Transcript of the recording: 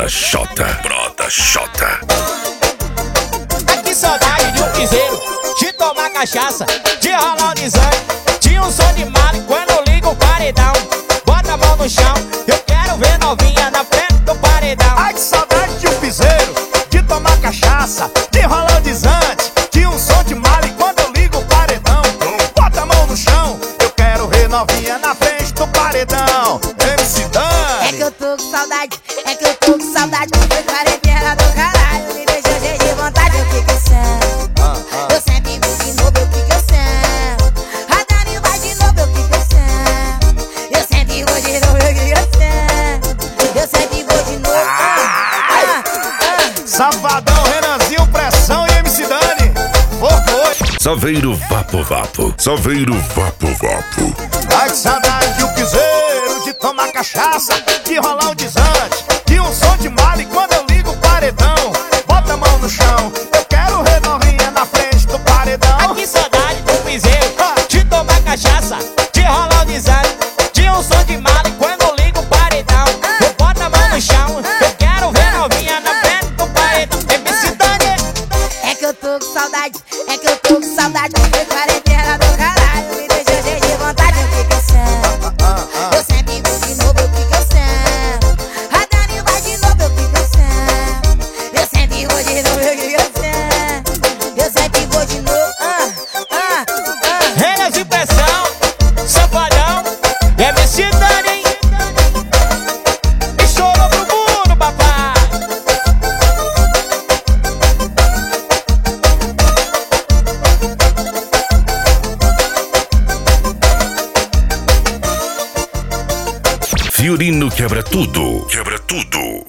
Jota. Que saudade de um piseiro, de tomar cachaça, de rolar o desânimo, de um som de mala quando eu ligo o paredão. Bota a mão no chão, eu quero ver novinha na frente do paredão. Ai, que saudade de um piseiro, de tomar cachaça, de rolar o desante, de um som de mala e quando eu ligo o paredão. Bota a mão no chão, eu quero ver novinha na frente do paredão. MC Dani. É que eu tô com saudade, foi quarentena do caralho, me deixou cheio de vontade, eu fico sem. Eu sempre vou de novo, eu fico sem. A Dani vai de novo, eu fico sem. Eu sempre vou de novo, eu fico sem. Eu sempre vou de novo. Safadão, Renanzinho, Pressão e MC Dani. Foi. Saveiro Vapo. Ai, que saudade de um piseiro, de tomar cachaça, de rolar um desante, de um som de mala e quando eu ligo o paredão. Bota a mão no chão, eu quero ver novinha na frente do paredão. Que saudade de um piseiro, de tomar cachaça, de rolar o desânimo, de um som de mala quando eu ligo o paredão. Eu boto a mão no chão, eu quero ver novinha na frente do paredão. MC Dani. É que eu tô com saudade, foi quarentena do caralho, me deixou cheio de vontade, eu fico sem. Eu sempre vou de novo, eu fico sem. A Dani vai de novo, eu fico sem. Eu sempre vou de novo, eu fico sem. Eu sempre vou de novo. Renas de Pressão, Safadão, MC Dani. E chorou pro mundo, papai. Fiorino quebra tudo.